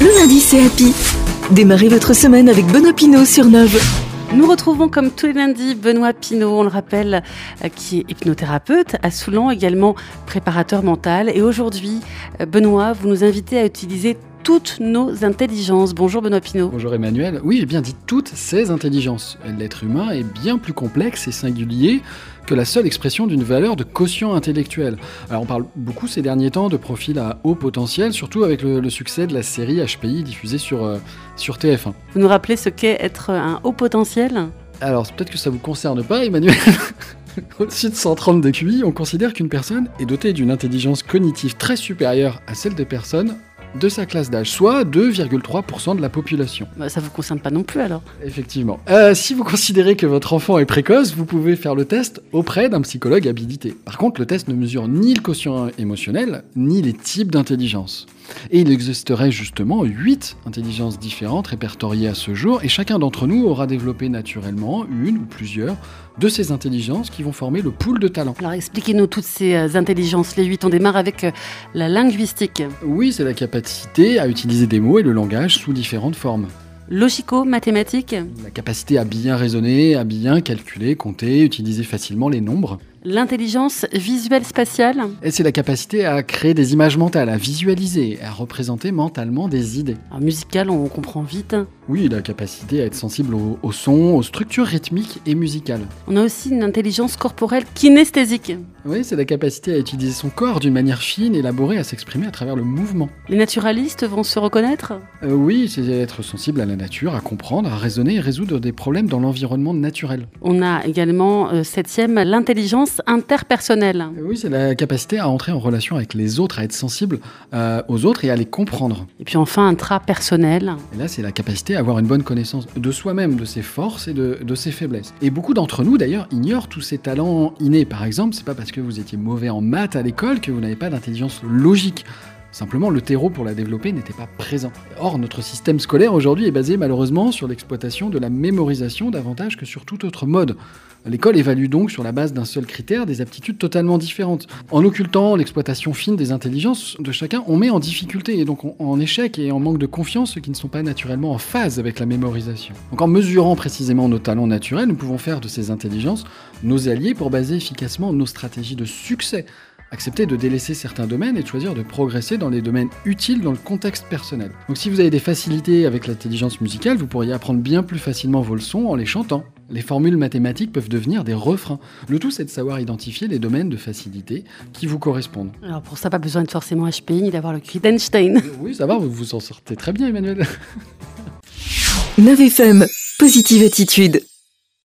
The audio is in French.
Le lundi, c'est Happy. Démarrez votre semaine avec Benoît Pinault sur Nove. Nous retrouvons comme tous les lundis Benoît Pinault, on le rappelle, qui est hypnothérapeute, à Soulan, également préparateur mental. Et aujourd'hui, Benoît, vous nous invitez à utiliser toutes nos intelligences. Bonjour Benoît Pinault. Bonjour Emmanuel. Oui, j'ai bien dit toutes ces intelligences. L'être humain est bien plus complexe et singulier que la seule expression d'une valeur de quotient intellectuel. Alors on parle beaucoup ces derniers temps de profils à haut potentiel, surtout avec le succès de la série HPI diffusée sur TF1. Vous nous rappelez ce qu'est être un haut potentiel ? Alors peut-être que ça ne vous concerne pas Emmanuel. Au-dessus de 130 de QI, on considère qu'une personne est dotée d'une intelligence cognitive très supérieure à celle des personnes de sa classe d'âge, soit 2,3% de la population. Ça ne vous concerne pas non plus alors ? Effectivement. Si vous considérez que votre enfant est précoce, vous pouvez faire le test auprès d'un psychologue habilité. Par contre, le test ne mesure ni le quotient émotionnel, ni les types d'intelligence. Et il existerait justement 8 intelligences différentes répertoriées à ce jour, et chacun d'entre nous aura développé naturellement une ou plusieurs de ces intelligences qui vont former le pool de talents. Alors expliquez-nous toutes ces intelligences, les 8. On démarre avec la linguistique. Oui, c'est la capacité à utiliser des mots et le langage sous différentes formes. Logico-mathématique. La capacité à bien raisonner, à bien calculer, compter, utiliser facilement les nombres. L'intelligence visuelle spatiale. Et c'est la capacité à créer des images mentales, à visualiser, à représenter mentalement des idées. Alors, musicale, on comprend vite. Oui, la capacité à être sensible au son, aux structures rythmiques et musicales. On a aussi une intelligence corporelle kinesthésique. Oui, c'est la capacité à utiliser son corps d'une manière fine, élaborée, à s'exprimer à travers le mouvement. Les naturalistes vont se reconnaître ? Oui, c'est être sensible à la nature, à comprendre, à raisonner et résoudre des problèmes dans l'environnement naturel. On a également, 7e, l'intelligence interpersonnelle. Oui, c'est la capacité à entrer en relation avec les autres, à être sensible aux autres et à les comprendre. Et puis enfin, intrapersonnel. Et là, c'est la capacité à avoir une bonne connaissance de soi-même, de ses forces et de ses faiblesses. Et beaucoup d'entre nous, d'ailleurs, ignorent tous ces talents innés. Par exemple, c'est pas parce que vous étiez mauvais en maths à l'école que vous n'avez pas d'intelligence logique. Simplement, le terreau pour la développer n'était pas présent. Or, notre système scolaire aujourd'hui est basé malheureusement sur l'exploitation de la mémorisation davantage que sur tout autre mode. L'école évalue donc sur la base d'un seul critère des aptitudes totalement différentes. En occultant l'exploitation fine des intelligences de chacun, on met en difficulté et donc en échec et en manque de confiance ceux qui ne sont pas naturellement en phase avec la mémorisation. Donc en mesurant précisément nos talents naturels, nous pouvons faire de ces intelligences nos alliés pour baser efficacement nos stratégies de succès. Accepter de délaisser certains domaines et de choisir de progresser dans les domaines utiles dans le contexte personnel. Donc si vous avez des facilités avec l'intelligence musicale, vous pourriez apprendre bien plus facilement vos leçons en les chantant. Les formules mathématiques peuvent devenir des refrains. Le tout, c'est de savoir identifier les domaines de facilité qui vous correspondent. Alors pour ça, pas besoin de forcément HPI ni d'avoir le cri d'Einstein. Oui, ça va, vous vous en sortez très bien, Emmanuel. Nove FM, positive attitude.